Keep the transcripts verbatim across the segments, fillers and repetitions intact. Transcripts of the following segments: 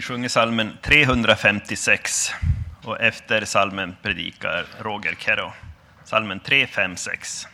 sjunger salmen trehundrafemtiosex och efter salmen predikar Roger Kero. Salmen tre fem sex.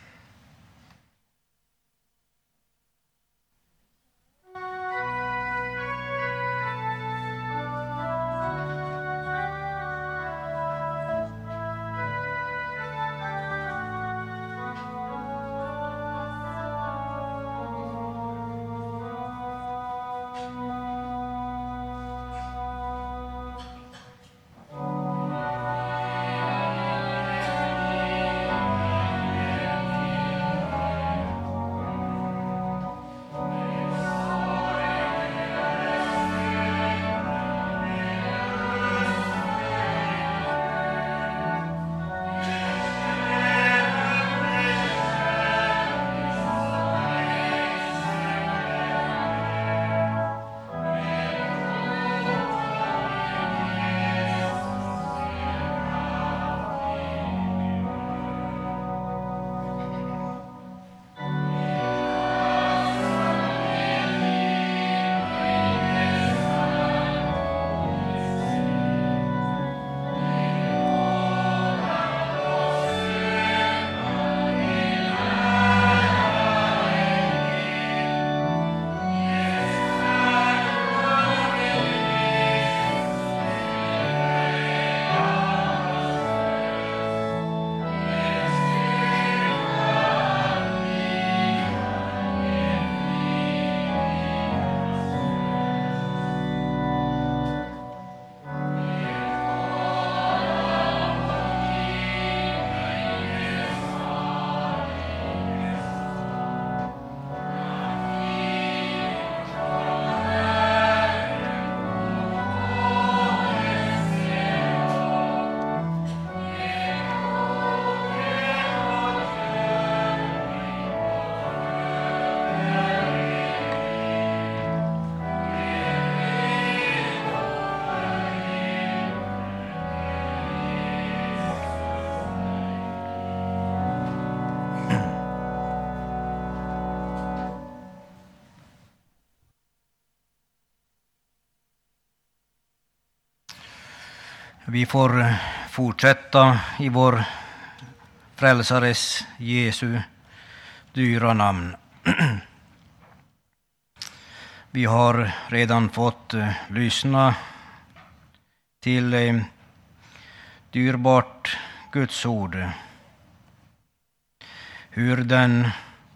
Vi får fortsätta i vår frälsares Jesu dyra namn. Vi har redan fått lyssna till dyrbart Guds ord. Hur den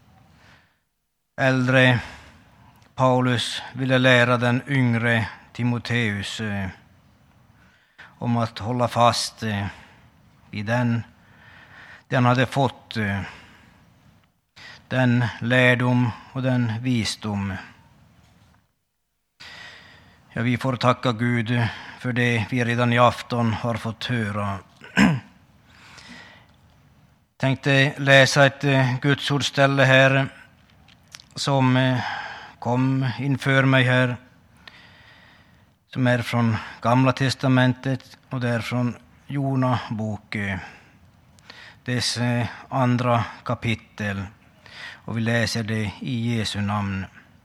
äldre Paulus ville lära den yngre Timoteus om att hålla fast vid den den hade fått, den lärdom och den visdom. Ja, vi får tacka Gud för det vi redan i afton har fått höra. Tänkte läsa ett gudsordställe här som kom inför mig här, som är från Gamla testamentet och det är från Jona bok, dess andra kapitel, och vi läser det i Jesu namn.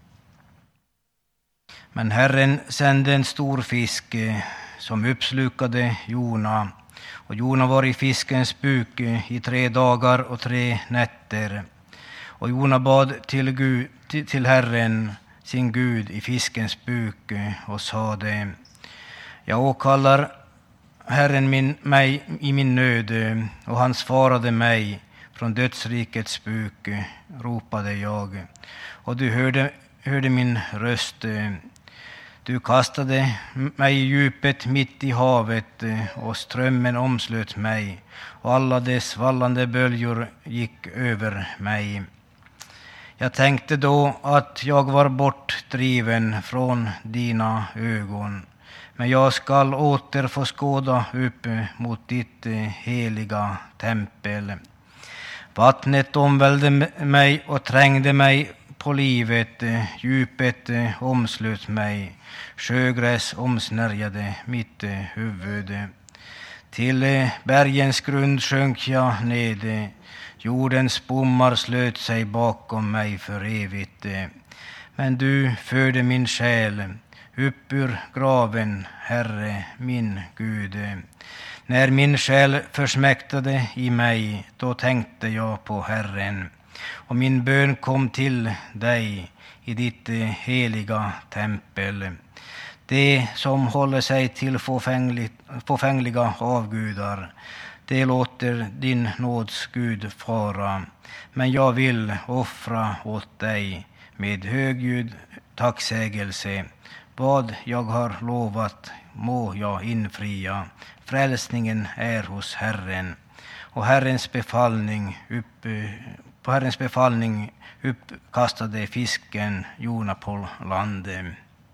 Men Herren sände en stor fisk som uppslukade Jona, och Jona var i fiskens buk i tre dagar och tre nätter. Och Jona bad till, Gud, till Herren sin Gud i fiskens buk och sade: Jag åkallar Herren min, mig i min nöd, och han svarade mig. Från dödsrikets buk ropade jag, och du hörde, hörde min röst. Du kastade mig i djupet mitt i havet, och strömmen omslöt mig, och alla dess vallande böljor gick över mig. Jag tänkte då att jag var bortdriven från dina ögon, men jag skall åter få skåda upp mot ditt heliga tempel. Vattnet omvälde mig och trängde mig på livet, djupet omslöt mig, sjögräs omsnärjade mitt huvud. Till bergens grund sjönk jag ned, jordens bommar slöt sig bakom mig för evigt. Men du förde min själ upp ur graven, Herre min Gud. När min själ försmäktade i mig, då tänkte jag på Herren, och min bön kom till dig i ditt heliga tempel. Det som håller sig till fåfängliga avgudar, det låter din nåds Gud fara, men jag vill offra åt dig med högljudd tacksägelse. Vad jag har lovat må jag infria. Frälsningen är hos Herren, och Herrens befallning upp, på Herrens befallning uppkastade fisken Jona på landet.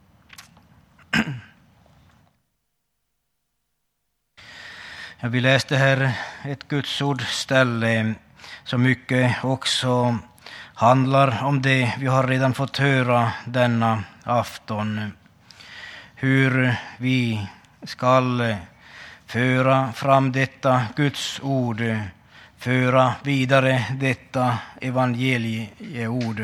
Ja, vi läste här ett Gudsord ställe som mycket också handlar om det vi har redan fått höra denna afton. Hur vi skall föra fram detta Guds ord, föra vidare detta evangelieord.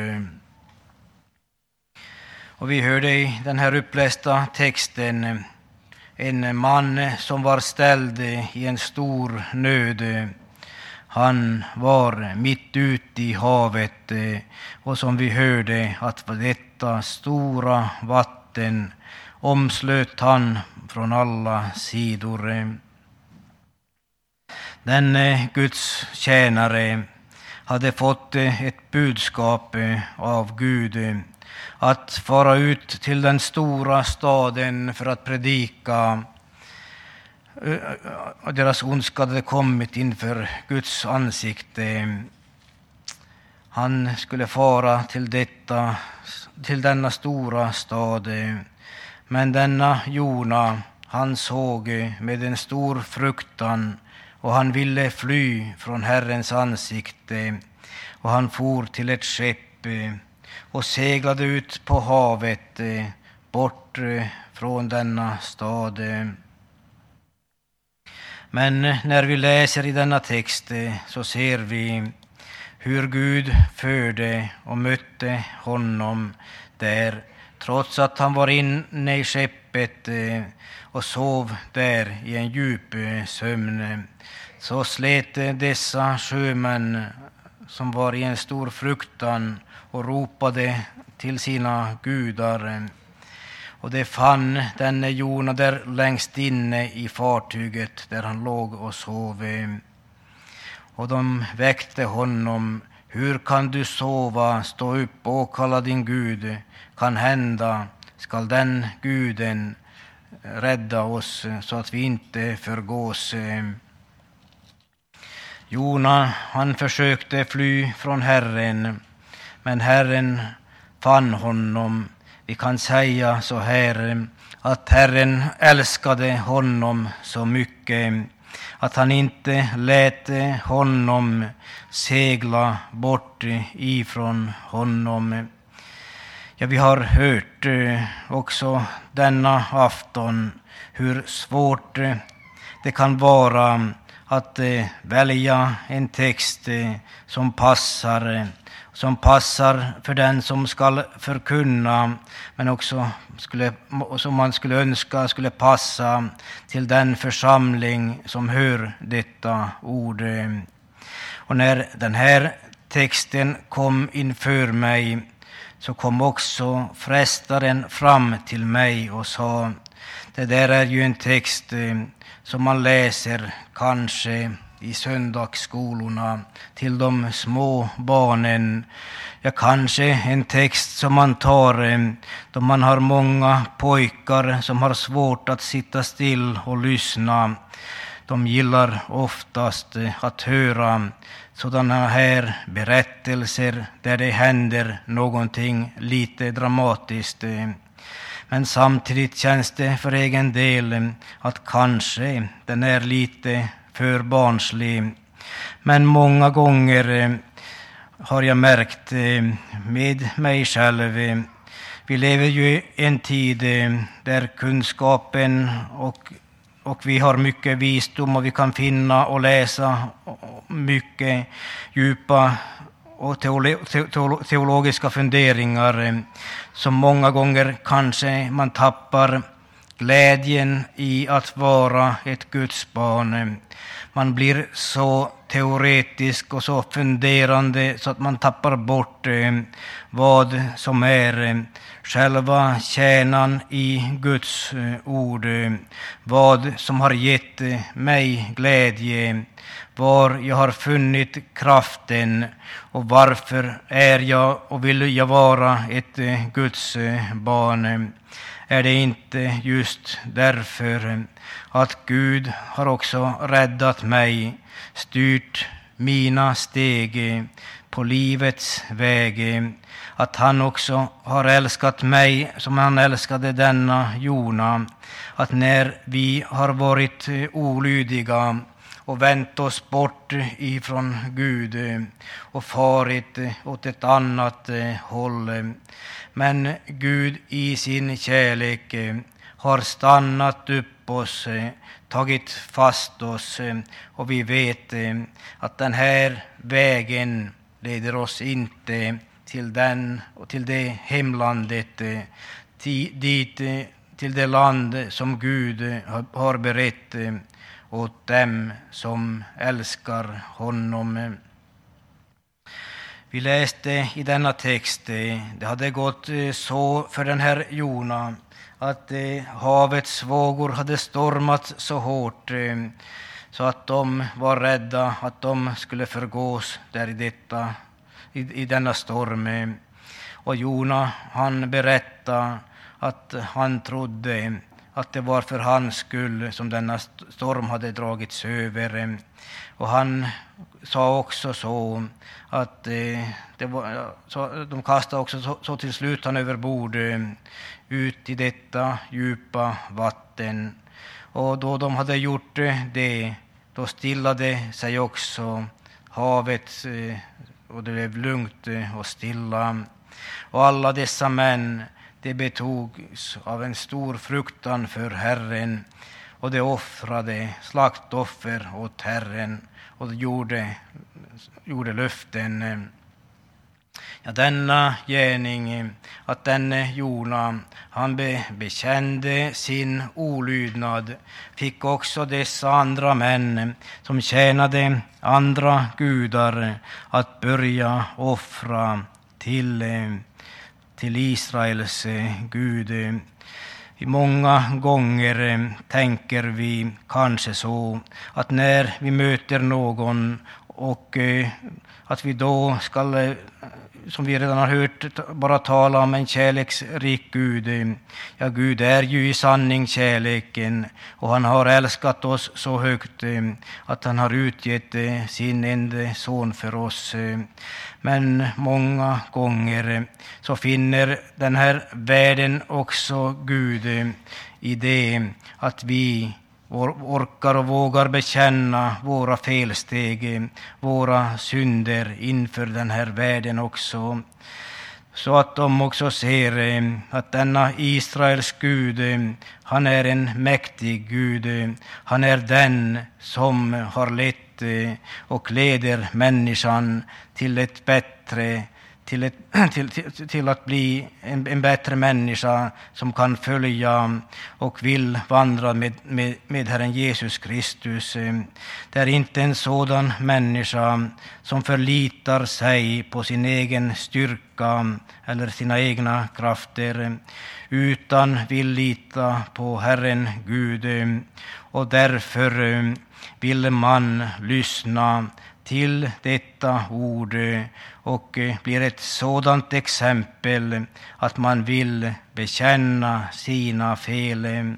Och vi hörde i den här upplästa texten en man som var ställd i en stor nöd. Han var mitt ute i havet, och som vi hörde att detta stora vatten omslöt han från alla sidor. Den Guds tjänare hade fått ett budskap av Gud att fara ut till den stora staden för att predika. Deras ondska hade kommit inför Guds ansikte. Han skulle fara till, detta, till denna stora stad. Men denna Jona, han såg med en stor fruktan, och han ville fly från Herrens ansikte, och han for till ett skepp och seglade ut på havet bort från denna stad. Men när vi läser i denna text så ser vi hur Gud förde och mötte honom där, trots att han var inne i skeppet och sov där i en djup sömn. Så slet dessa sjömän som var i en stor fruktan och ropade till sina gudar. Och det fann denne Jona där längst inne i fartyget där han låg och sov. Och de väckte honom. Hur kan du sova? Stå upp och kalla din Gud. Kan hända skall den guden rädda oss så att vi inte förgås. Jona, han försökte fly från Herren, men Herren fann honom. Vi kan säga så här, att Herren älskade honom så mycket att han inte lät honom segla bort ifrån honom. Ja, vi har hört också denna afton hur svårt det kan vara att välja en text som passar som passar för den som ska förkunna, men också skulle, som man skulle önska skulle passa till den församling som hör detta ord. Och när den här texten kom inför mig så kom också frestaren fram till mig och sa: det där är ju en text som man läser kanske i söndagsskolorna till de små barnen. Ja, kanske en text som man tar då man har många pojkar som har svårt att sitta still och lyssna. De gillar oftast att höra sådana här berättelser där det händer någonting lite dramatiskt. Men samtidigt känns det för egen del att kanske den är lite för barnslig. Men många gånger har jag märkt med mig själv, vi lever ju i en tid där kunskapen och, och vi har mycket visdom och vi kan finna och läsa mycket djupa och teologiska funderingar som många gånger kanske man tappar glädjen i att vara ett Guds barn. Man blir så teoretisk och så funderande så att man tappar bort vad som är själva kärnan i Guds ord, vad som har gett mig glädje, var jag har funnit kraften och varför är jag och vill jag vara ett Guds barn. Är det inte just därför att Gud har också räddat mig, styrt mina steg på livets väg, att han också har älskat mig som han älskade denna Jona, att när vi har varit olydiga och vänt oss bort ifrån Gud och farit åt ett annat håll, men Gud i sin kärlek har stannat upp oss, tagit fast oss, och vi vet att den här vägen leder oss inte till den och till det hemlandet, dit till det land som Gud har berett åt dem som älskar honom. Vi läste i denna text, det hade gått så för den här Jona att havets vågor hade stormat så hårt så att de var rädda att de skulle förgås där i, detta, i, i denna storm. Och Jona, han berättade att han trodde att det var för hans skull som denna storm hade dragits över. Och han sa också så att eh, det var, så, de kastade också så, så till slut han över bord ut i detta djupa vatten. Och då de hade gjort det, då stillade sig också havet eh, och det blev lugnt och stilla. Och alla dessa män, det betogs av en stor fruktan för Herren, och de offrade slaktoffer åt Herren och gjorde, gjorde löften. Ja, denna gärning, att denne Jona, han be, bekände sin olydnad, fick också dessa andra män som tjänade andra gudar att börja offra till till Israels Gud. Många gånger tänker vi kanske så att när vi möter någon och att vi då ska, som vi redan har hört, bara tala om en kärleksrik Gud. Ja, Gud är ju i sanning kärleken, och han har älskat oss så högt att han har utgett sin enda son för oss. Men många gånger så finner den här världen också Gud i det att vi orkar och vågar bekänna våra felsteg, våra synder inför den här världen också. Så att de också ser att denna Israels Gud, han är en mäktig Gud. Han är den som har lett och leder människan till ett bättre Till, ett, till, till, till att bli en, en bättre människa som kan följa och vill vandra med, med, med Herren Jesus Kristus. Det är inte en sådan människa som förlitar sig på sin egen styrka eller sina egna krafter, utan vill lita på Herren Gud, och därför vill man lyssna till detta ord och blir ett sådant exempel att man vill bekänna sina fel.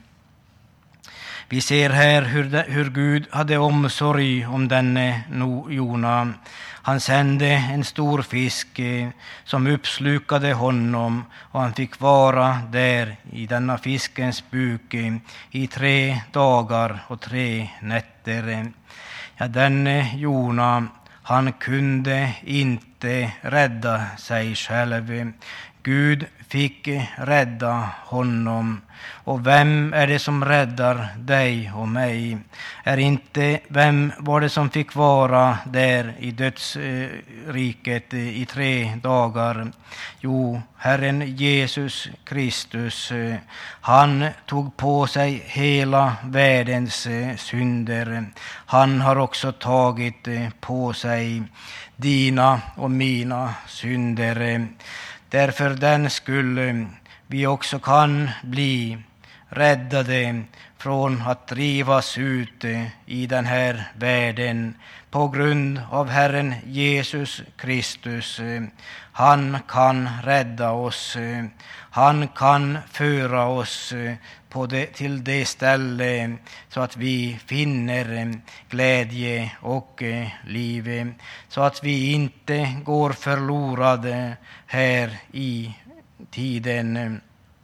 Vi ser här hur, hur Gud hade omsorg om denne Jona. Han sände en stor fisk som uppslukade honom, och han fick vara där i denna fiskens buk i tre dagar och tre nätter. Ja, denne Jona, han kunde inte rädda sig själv. Gud fick rädda honom. Och vem är det som räddar dig och mig? Är inte vem var det som fick vara där i dödsriket i tre dagar? Jo, Herren Jesus Kristus. Han tog på sig hela världens synder. Han har också tagit på sig dina och mina synder. Därför den skulle vi också kan bli räddade från att drivas ut i den här världen på grund av Herren Jesus Kristus. Han kan rädda oss. Han kan föra oss på det, till det ställe så att vi finner glädje och liv. Så att vi inte går förlorade här i tiden.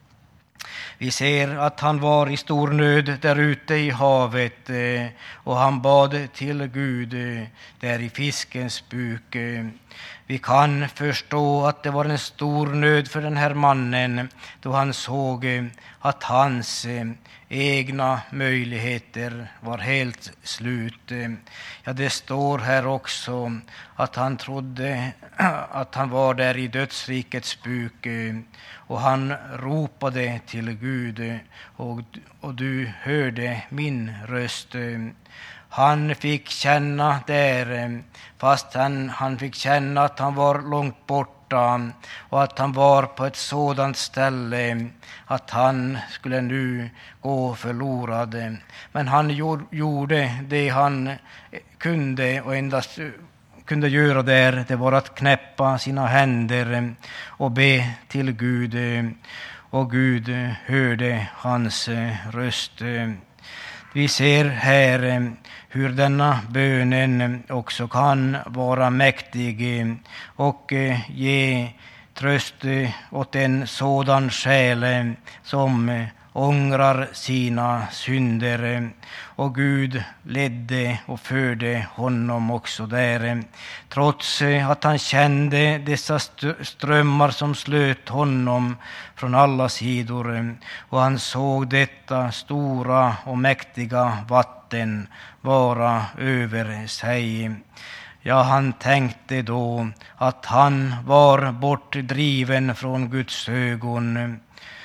Vi ser att han var i stor nöd där ute i havet och han bad till Gud där i fiskens buk. Vi kan förstå att det var en stor nöd för den här mannen då han såg att hans egna möjligheter var helt slut. Ja, det står här också att han trodde att han var där i dödsrikets buk och han ropade till Gud och, och du hörde min röst. Han fick känna där, fast han, han fick känna att han var långt borta och att han var på ett sådant ställe att han skulle nu gå förlorad. Men han gjorde det han kunde och endast kunde göra där, det var att knäppa sina händer och be till Gud. Och Gud hörde hans röst. Vi ser här hur denna bönen också kan vara mäktig och ge tröst åt en sådan själ som ångrar sina synder. Och Gud ledde och förde honom också där. Trots att han kände dessa strömmar som slöt honom från alla sidor. Och han såg detta stora och mäktiga vatten vara över sig. Ja, han tänkte då att han var bortdriven från Guds ögon.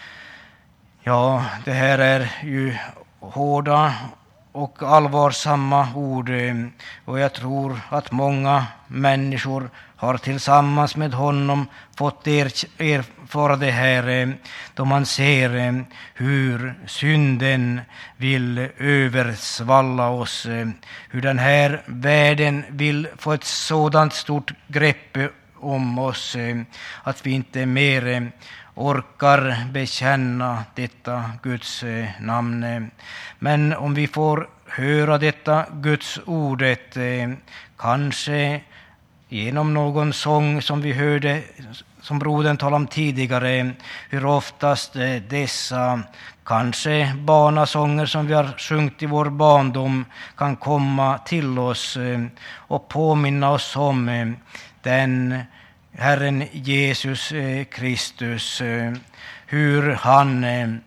Ja, det här är ju hårda och allvarsamma ord och jag tror att många människor har tillsammans med honom fått erfara det här då man ser hur synden vill översvalla oss, hur den här världen vill få ett sådant stort grepp om oss att vi inte mer orkar bekänna detta Guds namn. Men om vi får höra detta Guds ordet, kanske genom någon sång som vi hörde, som brodern talade om tidigare, hur oftast dessa kanske barnasånger som vi har sjungit i vår barndom kan komma till oss och påminna oss om den Herren Jesus Kristus, hur han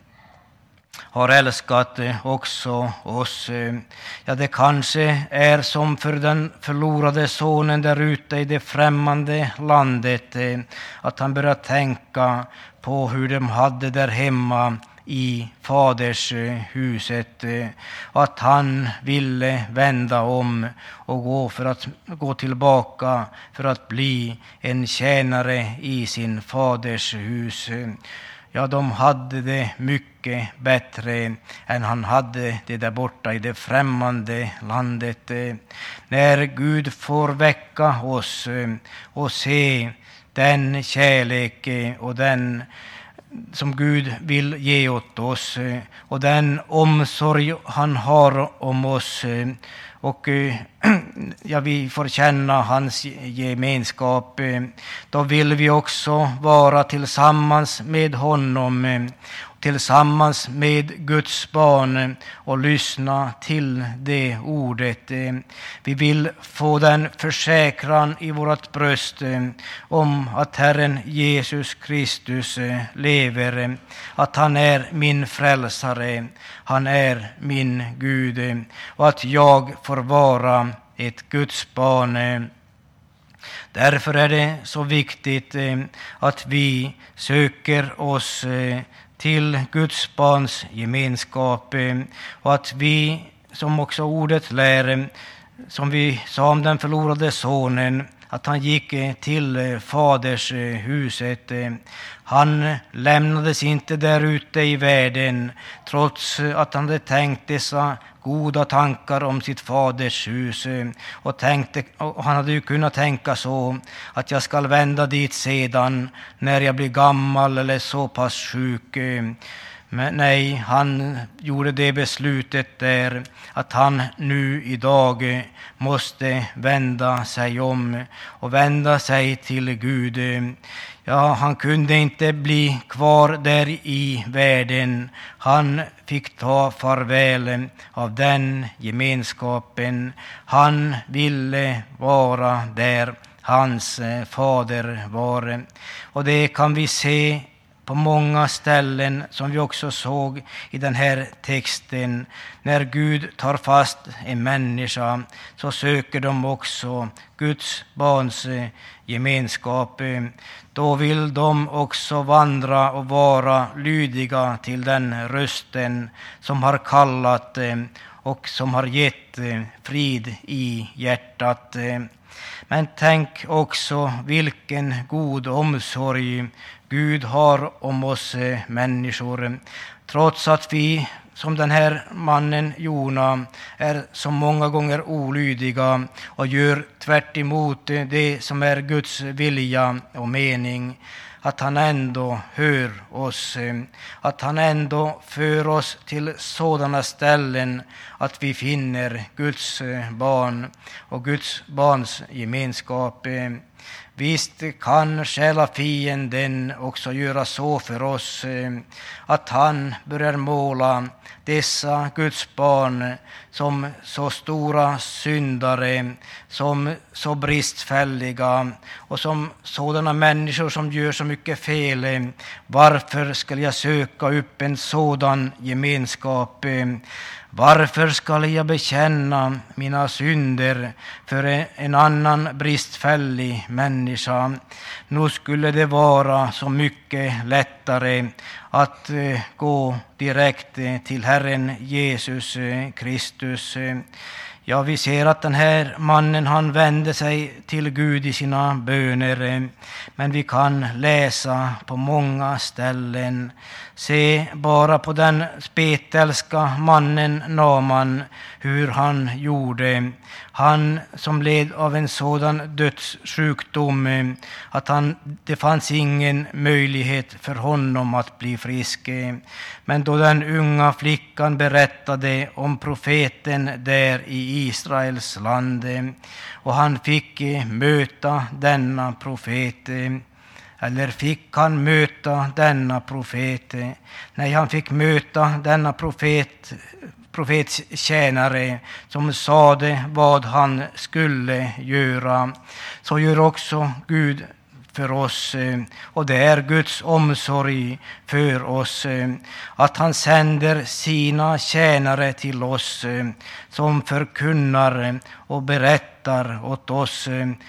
har älskat också oss. Ja, det kanske är som för den förlorade sonen där ute i det främmande landet, att han börjar tänka på hur de hade där hemma i faders huset, och att han ville vända om och gå för att gå tillbaka för att bli en tjänare i sin faders hus. Ja, de hade det mycket bättre än han hade det där borta i det främmande landet. När Gud får väcka oss och se den kärlek och den som Gud vill ge åt oss och den omsorg han har om oss, och ja, vi får känna hans gemenskap, då vill vi också vara tillsammans med honom tillsammans med Guds barn och lyssna till det ordet. Vi vill få den försäkran i vårt bröst om att Herren Jesus Kristus lever, att han är min frälsare, han är min Gud, och att jag får vara ett Guds barn. Därför är det så viktigt att vi söker oss till Guds barns gemenskap, och att vi, som också ordet lär, som vi sa om den förlorade sonen, att han gick till faders huset. Han lämnades inte där ute i världen, trots att han hade tänkt dessa goda tankar om sitt faders hus, och, tänkte, och han hade ju kunnat tänka så att jag ska vända dit sedan när jag blir gammal eller så pass sjuk. Men nej, han gjorde det beslutet där att han nu idag måste vända sig om och vända sig till Gud. Ja, han kunde inte bli kvar där i världen. Han fick ta farväl av den gemenskapen. Han ville vara där hans fader var. Och det kan vi se på många ställen, som vi också såg i den här texten. När Gud tar fast en människa så söker de också Guds barns gemenskap. Då vill de också vandra och vara lydiga till den rösten som har kallat och som har gett frid i hjärtat. Men tänk också vilken god omsorg Gud har om oss människor. Trots att vi, som den här mannen Jona, är så många gånger olydiga och gör tvärt emot det som är Guds vilja och mening, att han ändå hör oss, att han ändå för oss till sådana ställen att vi finner Guds barn och Guds barns gemenskap. Visst kan själa fienden också göra så för oss att han börjar måla dessa Guds barn som så stora syndare, som så bristfälliga och som sådana människor som gör så mycket fel. Varför ska jag söka upp en sådan gemenskap? Varför ska jag bekänna mina synder för en annan bristfällig människa? Nu skulle det vara så mycket lättare att gå direkt till Herren Jesus Kristus. Ja, vi ser att den här mannen, han vände sig till Gud i sina böner, men vi kan läsa på många ställen. Se bara på den spetälska mannen Naman, hur han gjorde. Han som led av en sådan dödssjukdom att han, det fanns ingen möjlighet för honom att bli frisk. Men då den unga flickan berättade om profeten där i Israels land, och han fick möta denna profet, eller fick han möta denna profet? Nej, han fick möta denna profet, profets tjänare som sade vad han skulle göra. Så gör också Gud för oss, och det är Guds omsorg för oss att han sänder sina tjänare till oss som förkunnar och berättar åt oss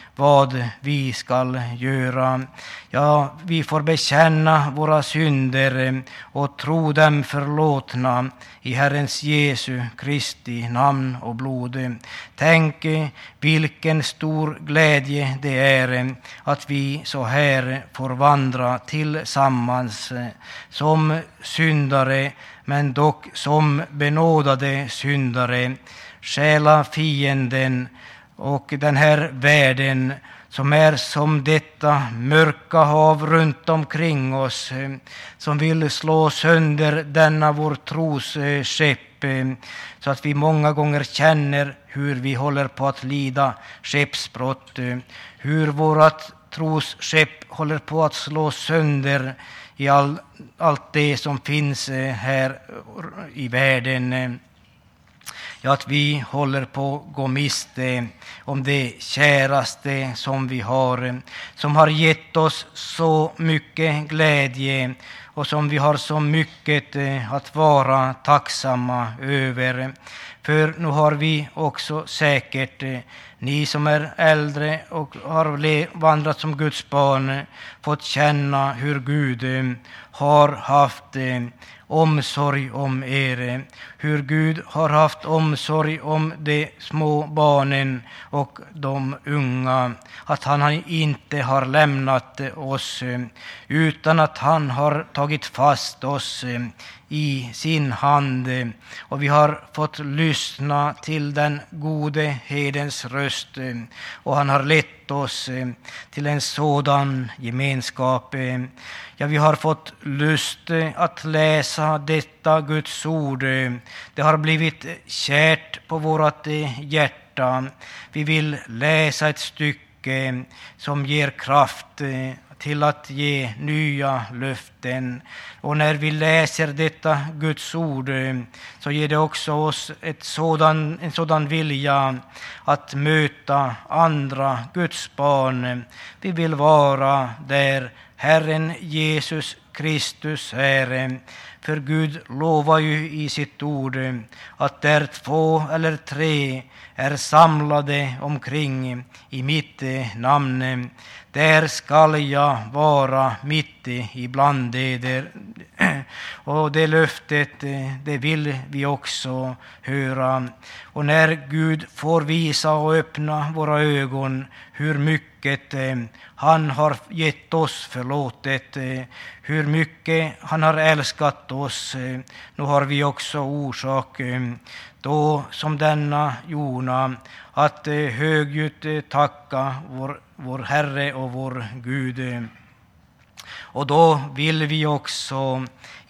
vad vi ska göra. Ja, vi får bekänna våra synder och tro dem förlåtna i Herrens Jesu Kristi namn och blod. Tänk vilken stor glädje det är att vi så här får vandra tillsammans som syndare, men dock som benådade syndare. Stjäla fienden och den här världen som är som detta mörka hav runt omkring oss, som vill slå sönder denna vår tros skepp, så att vi många gånger känner hur vi håller på att lida skeppsbrott, hur vårat trosskepp håller på att slå sönder i all, allt det som finns här i världen. Ja, att vi håller på att gå miste om det käraste som vi har, som har gett oss så mycket glädje och som vi har så mycket att vara tacksamma över. För nu har vi också säkert, ni som är äldre och har vandrat som Guds barn, fått känna hur Gud har haft omsorg om er, hur Gud har haft omsorg om de små barnen och de unga, att han inte har lämnat oss utan att han har tagit fast oss i sin hand, och vi har fått lyssna till den gode herdens röst, och han har lett oss till en sådan gemenskap. Ja, vi har fått lust att läsa detta Guds ord. Det har blivit kärt på vårt hjärta. Vi vill läsa ett stycke som ger kraft till att ge nya löften. Och när vi läser detta Guds ord så ger det också oss ett sådan, en sådan vilja att möta andra Guds barn. Vi vill vara där Herren Jesus Kristus är. För Gud lovar ju i sitt ord att där två eller tre är samlade omkring i mitt namn, där skall jag vara mitt ibland eder. Och det löftet, det vill vi också höra. Och när Gud får visa och öppna våra ögon hur mycket han har gett oss förlåtet, hur mycket han har älskat oss, nu har vi också orsak då som denna Jona att högljutt tacka vår, vår Herre och vår Gud. Och då vill vi också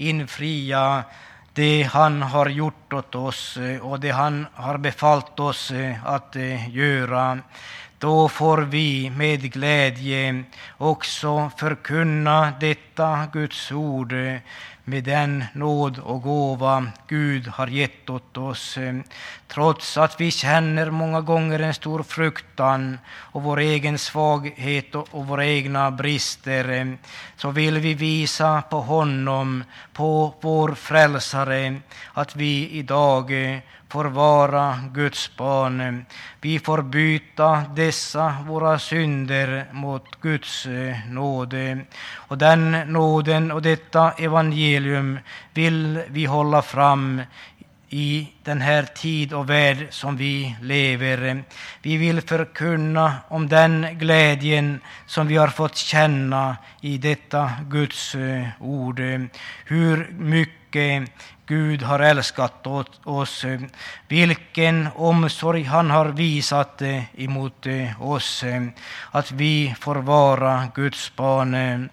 infria det han har gjort åt oss och det han har befallt oss att göra. Då får vi med glädje också förkunna detta Guds ord med den nåd och gåva Gud har gett åt oss. Trots att vi känner många gånger en stor fruktan och vår egen svaghet och våra egna brister, så vill vi visa på honom, på vår frälsare, att vi idag får vara Guds barn. Vi får byta dessa våra synder mot Guds nåd. Och den nåden och detta evangelium vill vi hålla fram i den här tid och värld som vi lever. Vi vill förkunna om den glädjen som vi har fått känna i detta Guds ord. Hur mycket Gud har älskat oss, vilken omsorg han har visat emot oss, att vi får vara Guds barn.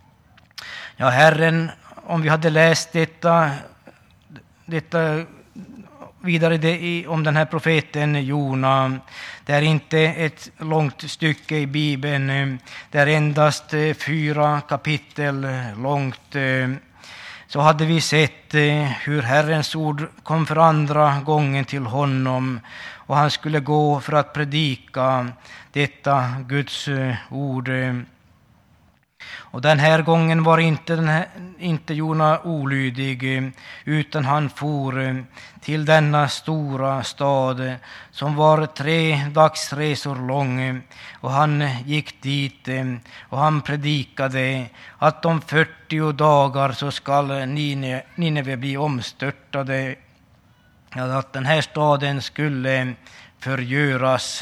Ja, Herren, om vi hade läst detta, detta vidare det, om den här profeten Jona, det är inte ett långt stycke i Bibeln, det är endast fyra kapitel långt, så hade vi sett hur Herrens ord kom för andra gången till honom, och han skulle gå för att predika detta Guds ord. Och den här gången var inte, den här, inte Jona olydig, utan han for till denna stora stad som var tre dagsresor lång, och han gick dit och han predikade att om fyrtio dagar så skall Nineve bli omstörtade, att den här staden skulle förgöras.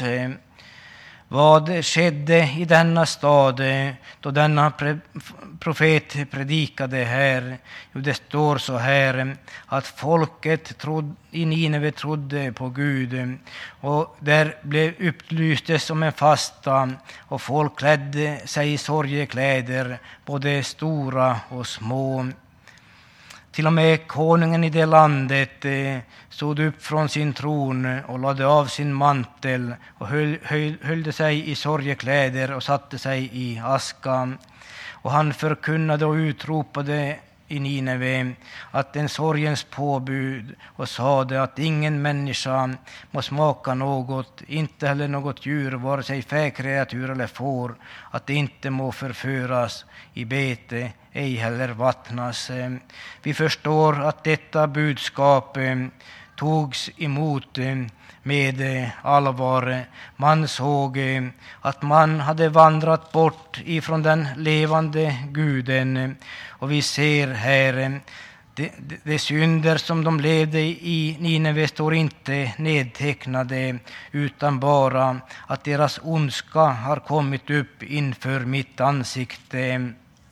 Vad skedde i denna stad då denna pre- profet predikade här? Jo, det står så här att folket trodde, i Nineve trodde på Gud, och där blev upplystes som en fasta, och folk klädde sig i sorgekläder, både stora och små. Till och med konungen i det landet eh, stod upp från sin tron och lade av sin mantel och höll, höll, höll sig i sorgekläder och satte sig i askan. Och han förkunnade och utropade i Nineve att en sorgens påbud och sade att ingen människa må smaka något, inte heller något djur, vare sig fäkreatur eller får, att det inte må förföras i bete, ej heller vattnas. Vi förstår att detta budskap togs emot med allvar. Man såg att man hade vandrat bort ifrån den levande guden, och vi ser här de, de, de synder som de levde i Nineve står inte nedtecknade, utan bara att deras ondska har kommit upp inför mitt ansikte.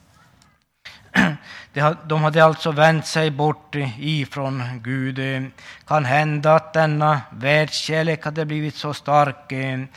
De hade alltså vänt sig bort ifrån Gud. Kan hända att denna världskärlek hade blivit så stark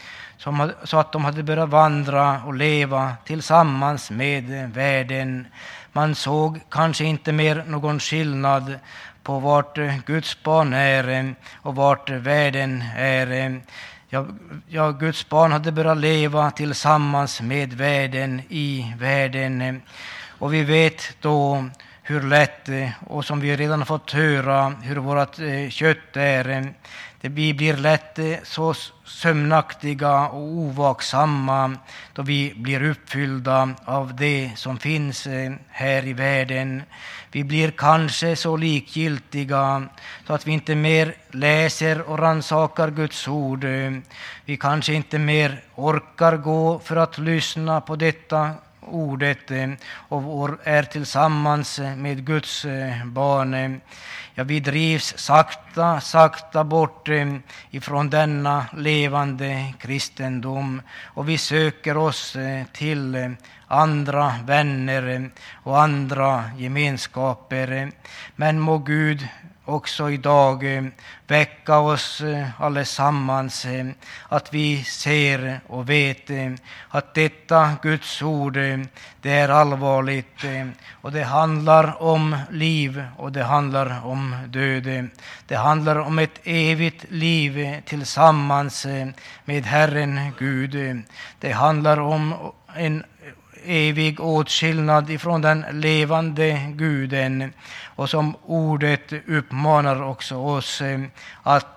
så att de hade börjat vandra och leva tillsammans med världen. Man såg kanske inte mer någon skillnad på vart Guds barn är och vart världen är. Ja, ja, Guds barn hade börjat leva tillsammans med världen i världen. Och vi vet då hur lätt, och som vi redan har fått höra, hur vårt kött är. Det vi blir lätt så sömnaktiga och ovaksamma då vi blir uppfyllda av det som finns här i världen. Vi blir kanske så likgiltiga så att vi inte mer läser och rannsakar Guds ord. Vi kanske inte mer orkar gå för att lyssna på detta ordet och är tillsammans med Guds barn. Ja, vi drivs sakta, sakta bort ifrån denna levande kristendom, och vi söker oss till andra vänner och andra gemenskaper. Men må Gud också idag väcka oss allesammans, att vi ser och vet att detta Guds ord, det är allvarligt, och det handlar om liv och det handlar om död. Det handlar om ett evigt liv tillsammans med Herren Gud. Det handlar om en evig åtskillnad ifrån den levande guden, och som ordet uppmanar också oss att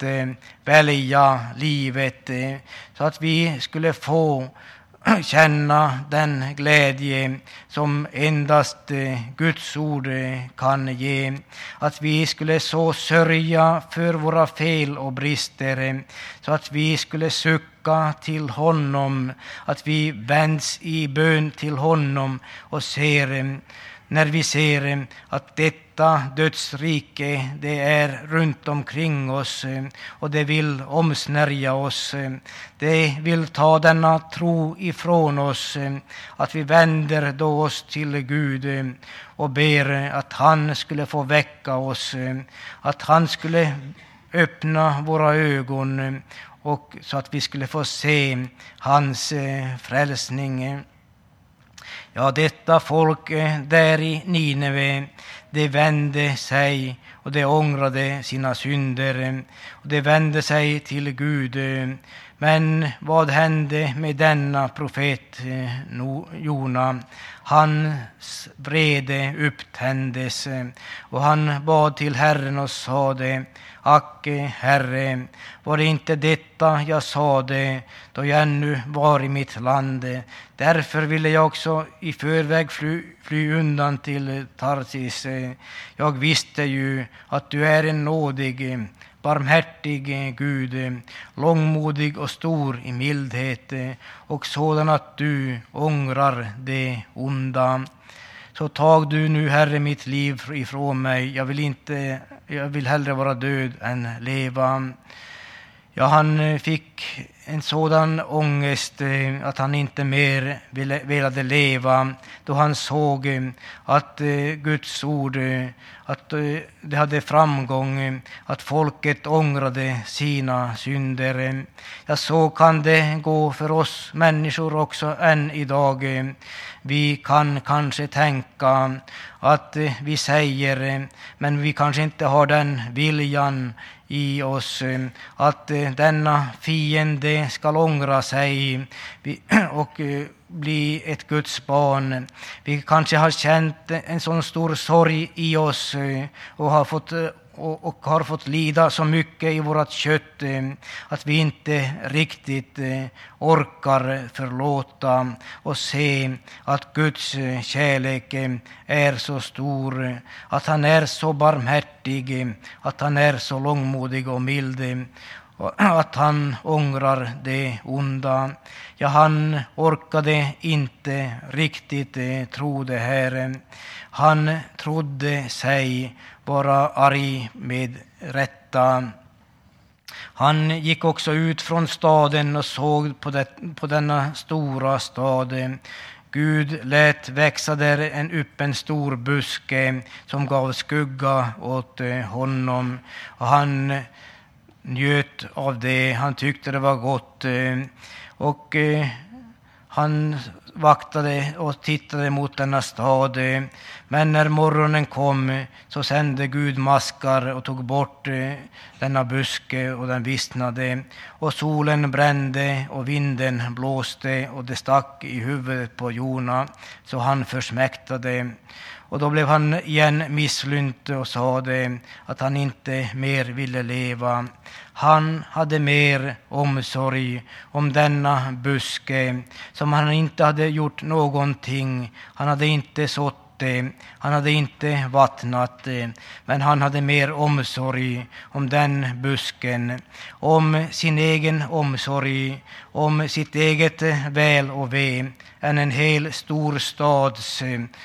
välja livet, så att vi skulle få känna den glädje som endast Guds ord kan ge. Att vi skulle så sörja för våra fel och brister, så att vi skulle sucka till honom, att vi vänds i bön till honom och ser, när vi ser att detta dödsrike, det är runt omkring oss och det vill omsnärja oss. Det vill ta denna tro ifrån oss, att vi vänder då oss till Gud och ber att han skulle få väcka oss, att han skulle öppna våra ögon, och så att vi skulle få se hans frälsning. Ja, detta folk där i Nineve, det vände sig och det ångrade sina synder, och det vände sig till Gud. Men vad hände med denna profet Jona? Hans vrede upptändes, och han bad till Herren och sade: Ack, Herre, var det inte detta jag sade då jag ännu var i mitt land? Därför ville jag också i förväg fly, fly undan till Tarsis. Jag visste ju att du är en nådig, barmhärtig Gud, långmodig och stor i mildhet, och sådan att du ångrar det onda. Så tag du nu, Herre, mitt liv ifrån mig. Jag vill inte, jag vill hellre vara död än leva. Ja, han fick en sådan ångest att han inte mer ville, ville leva, då han såg att Guds ord, att det hade framgång, att folket ångrade sina synder. Ja, så kan det gå för oss människor också än idag. Vi kan kanske tänka att vi säger, men vi kanske inte har den viljan i oss, att denna fiende ska ångra sig och bli ett Guds barn. Vi kanske har känt en sån stor sorg i oss och har fått och, och har fått lida så mycket i vårt kött att vi inte riktigt orkar förlåta och se att Guds kärlek är så stor, att han är så barmhärtig, att han är så långmodig och mild, att han ångrar det onda. Ja, han orkade inte riktigt tro det här. Han trodde sig vara arg med rätta. Han gick också ut från staden och såg på, det, på denna stora stad. Gud lät växa där en upp en stor buske som gav skugga åt honom. Och han njöt av det. Han tyckte det var gott. Och han vaktade och tittade mot denna stad. Men när morgonen kom så sände Gud maskar och tog bort denna buske, och den vissnade. Och solen brände och vinden blåste och det stack i huvudet på Jona, så han försmäktade. Och då blev han igen misslynt och sade att han inte mer ville leva. Han hade mer omsorg om denna buske som han inte hade gjort någonting. Han hade inte sått det, han hade inte vattnat det, men han hade mer omsorg om den busken, om sin egen omsorg, om sitt eget väl och ve, än en hel stor stads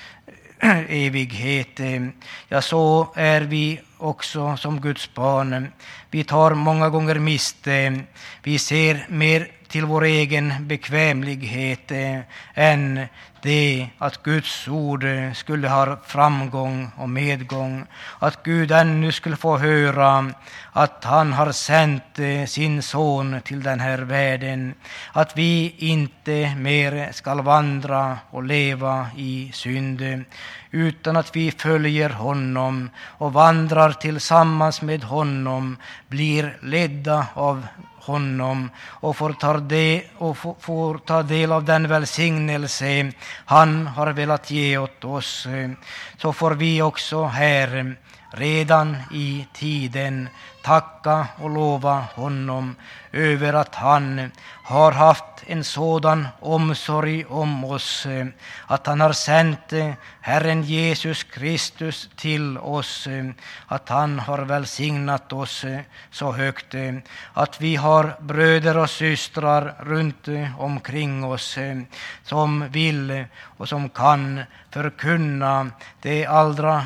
evighet. Ja, så är vi också som Guds barn. Vi tar många gånger miste. Vi ser mer till vår egen bekvämlighet än det att Guds ord skulle ha framgång och medgång. Att Gud ännu skulle få höra att han har sänt sin son till den här världen. Att vi inte mer ska vandra och leva i synd, utan att vi följer honom och vandrar tillsammans med honom, blir ledda av honom och får ta, det, och får, får ta del av den välsignelse han har velat ge åt oss. Så får vi också här redan i tiden tacka och lova honom över att han har haft en sådan omsorg om oss, att han har sänt Herren Jesus Kristus till oss, att han har välsignat oss så högt, att vi har bröder och systrar runt omkring oss som vill och som kan förkunna det allra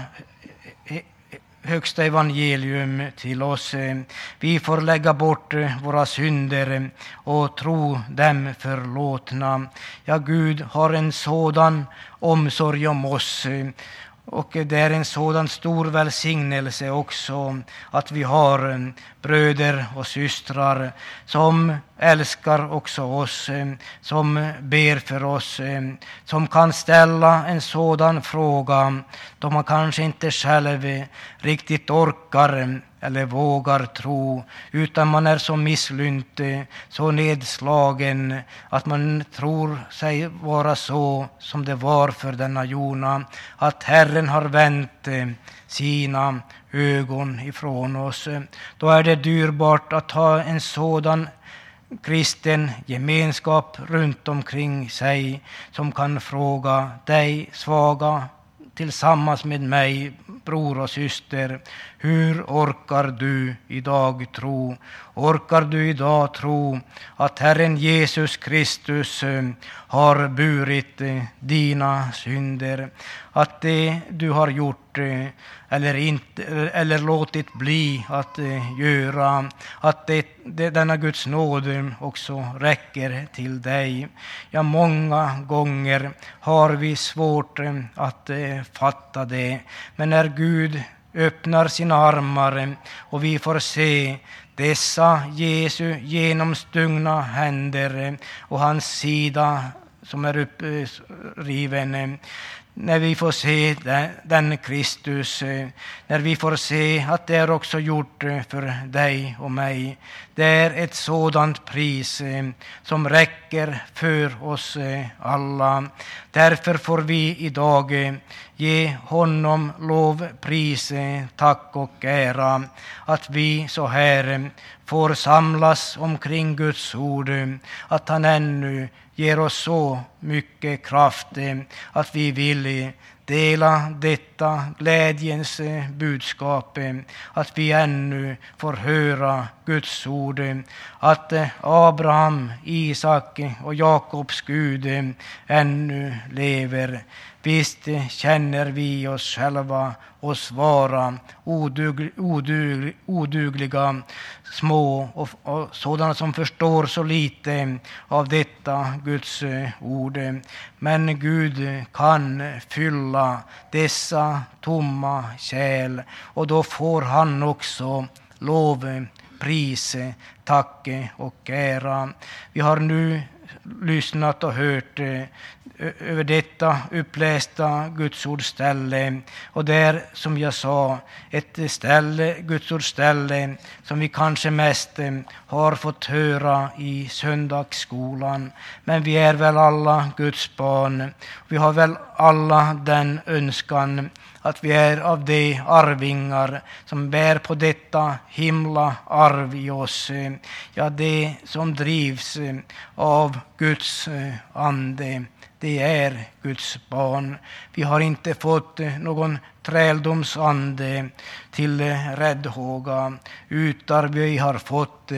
högsta evangelium till oss. Vi får lägga bort våra synder och tro dem förlåtna. Ja, Gud har en sådan omsorg om oss, och det är en sådan stor välsignelse också att vi har bröder och systrar som älskar också oss, som ber för oss, som kan ställa en sådan fråga då man kanske inte själv riktigt orkar eller vågar tro, utan man är så misslynt, så nedslagen att man tror sig vara så som det var för denna Jona, att Herren har vänt sina ögon ifrån oss. Då är det dyrbart att ha en sådan kristen gemenskap runt omkring sig som kan fråga dig svaga tillsammans med mig, bror och syster, hur orkar du idag tro? Orkar du idag tro att Herren Jesus Kristus har burit dina synder? Att det du har gjort eller, inte, eller låtit bli att göra, att det, det, denna Guds nåd också räcker till dig. Ja, många gånger har vi svårt att fatta det, men när Gud öppnar sina armar och vi får se dessa Jesu genomstungna händer och hans sida som är uppriven, när vi får se den, den Kristus, när vi får se att det är också gjort för dig och mig. Det är ett sådant pris som räcker för oss alla. Därför får vi idag ge honom lov, pris, tack och ära att vi så här får samlas omkring Guds ord, att han ännu ger oss så mycket kraft att vi vill dela detta glädjens budskap, att vi ännu får höra Guds ord, att Abraham, Isak och Jakobs Gud ännu lever. Visst känner vi oss själva oss vara odug, odug, odugliga, små och, och sådana som förstår så lite av detta Guds ord. Men Gud kan fylla dessa tomma kärl, och då får han också lov, pris, tack och ära. Vi har nu lyssnat och hört över detta upplästa gudsordställe, och det är, som jag sa, ett ställe, gudsordställe som vi kanske mest har fått höra i söndagsskolan. Men vi är väl alla Guds barn. Vi har väl alla den önskan att vi är av de arvingar som bär på detta himla arv i oss. Ja, det som drivs av Guds ande, det är Guds barn. Vi har inte fått någon träldomsande till räddhåga, utan vi har fått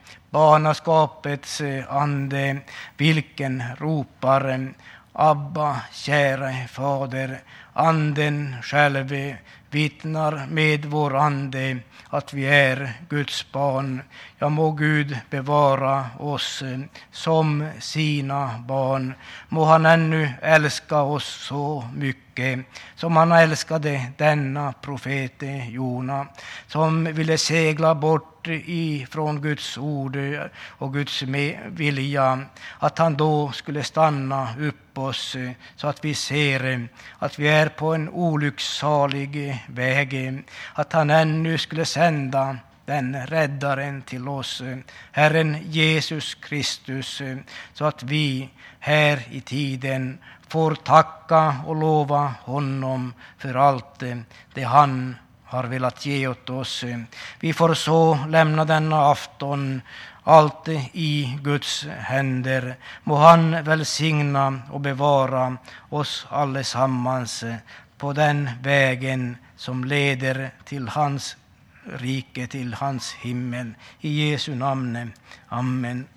barnaskapets ande, vilken ropar Abba, käre fader. Anden själv vittnar med vår ande att vi är Guds barn. Ja, må Gud bevara oss som sina barn. Må han ännu älska oss så mycket som han älskade denna profet Jona, som ville segla bort ifrån Guds ord och Guds vilja, att han då skulle stanna upp oss så att vi ser att vi är på en olycksalig väg, att han ännu skulle sända den räddaren till oss, Herren Jesus Kristus, så att vi här i tiden får tacka och lova honom för allt det han har velat ge åt oss. Vi får så lämna denna afton allt i Guds händer. Må han välsigna och bevara oss allesammans på den vägen som leder till hans rike, till hans himmel. I Jesu namn. Amen.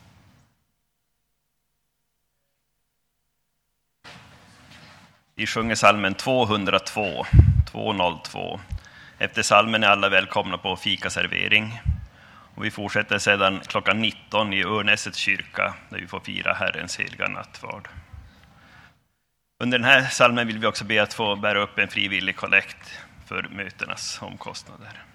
Vi sjunger salmen tvåhundratvå, tvåhundratvå. Efter salmen är alla välkomna på fikaservering. Och vi fortsätter sedan klockan nitton i Örnäsets kyrka, där vi får fira Herrens heliga nattvard. Under den här salmen vill vi också be att få bära upp en frivillig kollekt för mötenas omkostnader.